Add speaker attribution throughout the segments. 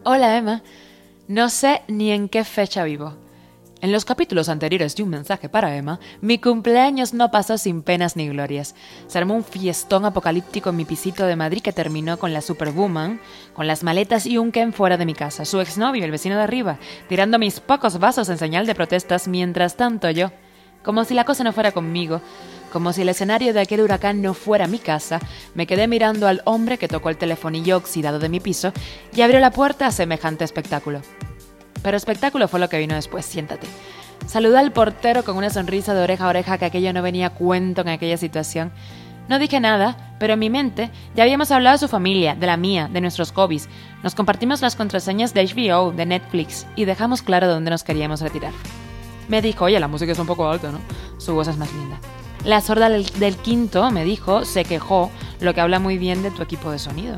Speaker 1: Hola Emma, no sé ni en qué fecha vivo. En los capítulos anteriores de Un mensaje para Emma, mi cumpleaños no pasó sin penas ni glorias. Se armó un fiestón apocalíptico en mi pisito de Madrid que terminó con la Superwoman, con las maletas y un Ken fuera de mi casa, su exnovio, el vecino de arriba, tirando mis pocos vasos en señal de protestas, mientras tanto yo, como si la cosa no fuera conmigo, como si el escenario de aquel huracán no fuera mi casa, me quedé mirando al hombre que tocó el telefonillo oxidado de mi piso y abrió la puerta a semejante espectáculo. Pero espectáculo fue lo que vino después, siéntate. Saludé al portero con una sonrisa de oreja a oreja que aquello no venía a cuento en aquella situación. No dije nada, pero en mi mente ya habíamos hablado de su familia, de la mía, de nuestros hobbies. Nos compartimos las contraseñas de HBO, de Netflix y dejamos claro dónde nos queríamos retirar. Me dijo, oye, la música es un poco alta, ¿no? Su voz es más linda. La sorda del quinto, me dijo, se quejó, lo que habla muy bien de tu equipo de sonido.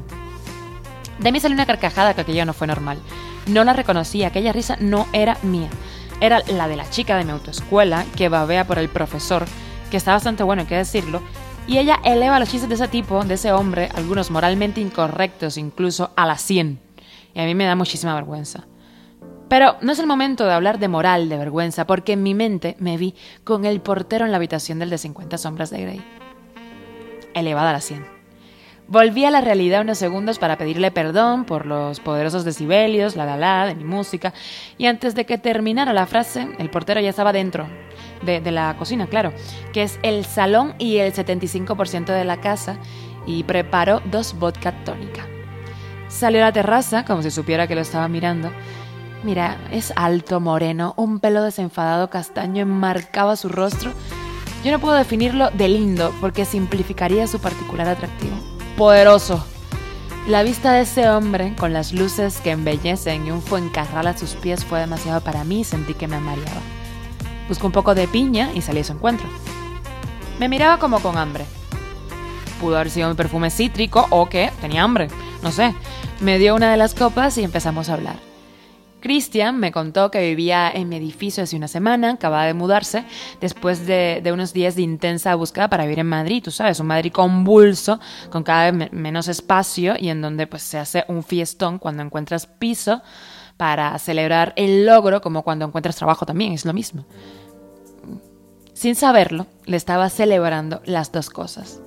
Speaker 1: De mí salió una carcajada que aquello no fue normal. No la reconocí, aquella risa no era mía. Era la de la chica de mi autoescuela que babea por el profesor, que está bastante bueno, hay que decirlo, y ella eleva los chistes de ese tipo, de ese hombre, algunos moralmente incorrectos, incluso a la 100. Y a mí me da muchísima vergüenza. Pero no es el momento de hablar de moral, de vergüenza, porque en mi mente me vi con el portero en la habitación del de 50 sombras de Grey. Elevada a la 100. Volví a la realidad unos segundos para pedirle perdón por los poderosos decibelios, de mi música, y antes de que terminara la frase, el portero ya estaba dentro de la cocina, claro, que es el salón y el 75% de la casa, y preparó 2 vodka tónica. Salió a la terraza, como si supiera que lo estaba mirando. Mira, es alto, moreno, un pelo desenfadado castaño enmarcaba su rostro. Yo no puedo definirlo de lindo, porque simplificaría su particular atractivo. Poderoso. La vista de ese hombre, con las luces que embellecen y un fuencarral a sus pies fue demasiado para mí y sentí que me mareaba. Busqué un poco de piña y salí a su encuentro. Me miraba como con hambre. Pudo haber sido mi perfume cítrico o que tenía hambre, no sé. Me dio una de las copas y empezamos a hablar. Cristian me contó que vivía en mi edificio hace una semana, acababa de mudarse, después de unos días de intensa búsqueda para vivir en Madrid, tú sabes, un Madrid convulso, con cada vez menos espacio y en donde pues se hace un fiestón cuando encuentras piso para celebrar el logro, como cuando encuentras trabajo también, es lo mismo. Sin saberlo, le estaba celebrando las dos cosas.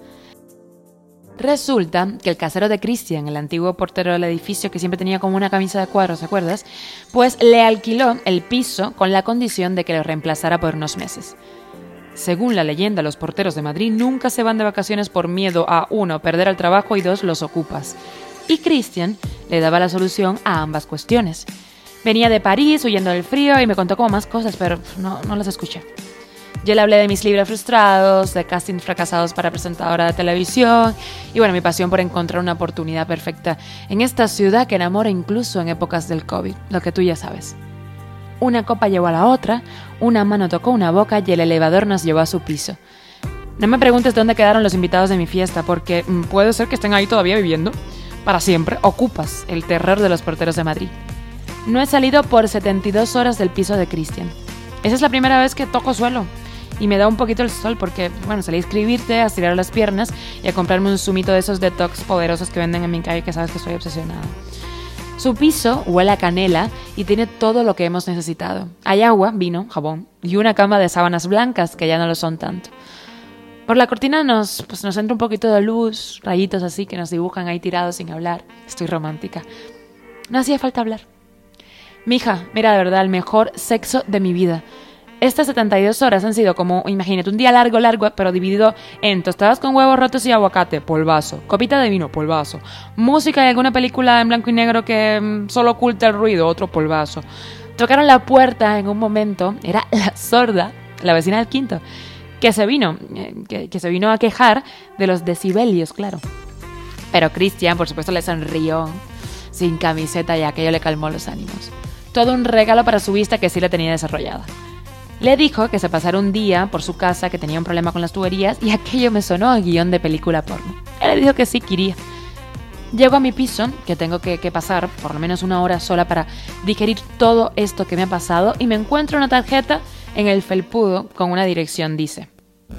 Speaker 1: Resulta que el casero de Cristian, el antiguo portero del edificio que siempre tenía como una camisa de cuadros, ¿te acuerdas? Pues le alquiló el piso con la condición de que lo reemplazara por unos meses. Según la leyenda, los porteros de Madrid nunca se van de vacaciones por miedo a, 1, perder el trabajo y 2, los ocupas. Y Cristian le daba la solución a ambas cuestiones. Venía de París huyendo del frío y me contó como más cosas, pero no las escuché. Yo le hablé de mis libros frustrados, de castings fracasados para presentadora de televisión y bueno, mi pasión por encontrar una oportunidad perfecta en esta ciudad que enamora incluso en épocas del COVID, lo que tú ya sabes. Una copa llevó a la otra, una mano tocó una boca y el elevador nos llevó a su piso. No me preguntes dónde quedaron los invitados de mi fiesta porque puede ser que estén ahí todavía viviendo. Para siempre, ocupas el terror de los porteros de Madrid. No he salido por 72 horas del piso de Cristian. Esa es la primera vez que toco suelo. Y me da un poquito el sol porque, bueno, salí a escribirte, a estirar las piernas y a comprarme un zumito de esos detox poderosos que venden en mi calle, que sabes que estoy obsesionada. Su piso huele a canela y tiene todo lo que hemos necesitado. Hay agua, vino, jabón y una cama de sábanas blancas que ya no lo son tanto. Por la cortina nos entra un poquito de luz, rayitos así que nos dibujan ahí tirados sin hablar. Estoy romántica. No hacía falta hablar. Mija, mira, de verdad, el mejor sexo de mi vida. Estas 72 horas han sido como, imagínate, un día largo, pero dividido en tostadas con huevos rotos y aguacate, polvazo, copita de vino, polvazo, música y alguna película en blanco y negro que solo oculta el ruido, otro polvazo. Tocaron la puerta en un momento, era la sorda, la vecina del quinto, que se vino a quejar de los decibelios, claro. Pero Cristian, por supuesto, le sonrió, sin camiseta, y aquello le calmó los ánimos. Todo un regalo para su vista que sí la tenía desarrollada. Le dijo que se pasara un día por su casa, que tenía un problema con las tuberías, y aquello me sonó a guión de película porno. Él le dijo que sí, quería. Llego a mi piso, que tengo que pasar por lo menos 1 hora sola para digerir todo esto que me ha pasado, y me encuentro una tarjeta en el felpudo con una dirección, dice: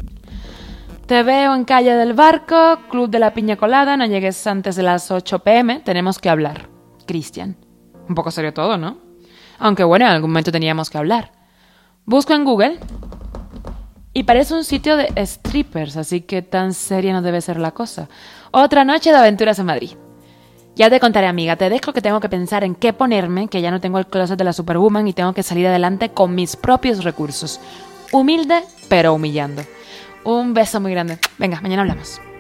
Speaker 1: te veo en calle del Barco, Club de la Piña Colada, no llegues antes de las 8 p.m, tenemos que hablar. Cristian. Un poco serio todo, ¿no? Aunque bueno, en algún momento teníamos que hablar. Busco en Google y parece un sitio de strippers, así que tan seria no debe ser la cosa. Otra noche de aventuras en Madrid. Ya te contaré, amiga, te dejo que tengo que pensar en qué ponerme, que ya no tengo el closet de la Superwoman y tengo que salir adelante con mis propios recursos. Humilde, pero humillando. Un beso muy grande. Venga, mañana hablamos.